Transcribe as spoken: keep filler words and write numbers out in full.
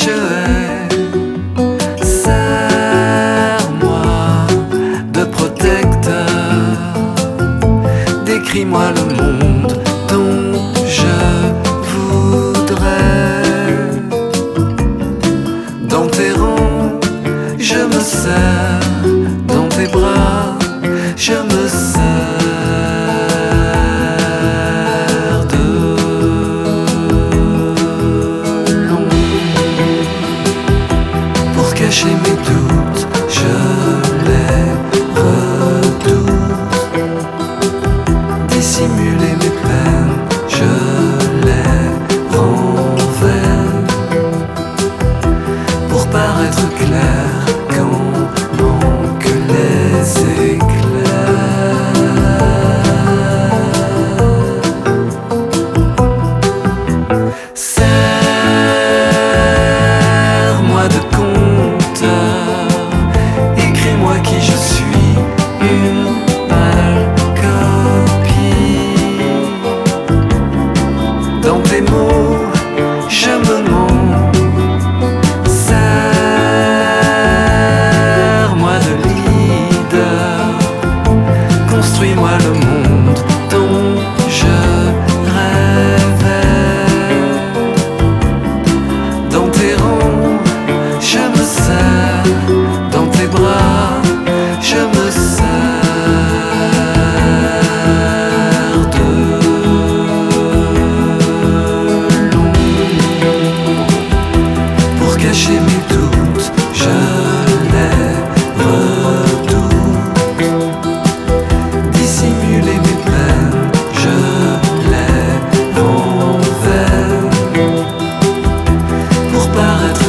je hais. Serre-moi de protecteur, décris-moi le monde dont je voudrais. Dans tes rangs, je me serre, dans tes bras, je me serre de long. Pour cacher mes doutes, je les redoute. Dissimuler mes peines, je les renverse. Pour paraître clair quand manquent les éclairs. Serre-moi de compteur, écris-moi qui je suis, une pâle copie. Dans tes mots, je me mens. Serre-moi de leader, construis-moi le monde dont je rêvais. Dans tes rangs, je me serre, dans tes bras, je me serre de long. Pour cacher mes doutes, je les redoute. Dissimuler mes peines, je les renverse. Pour paraître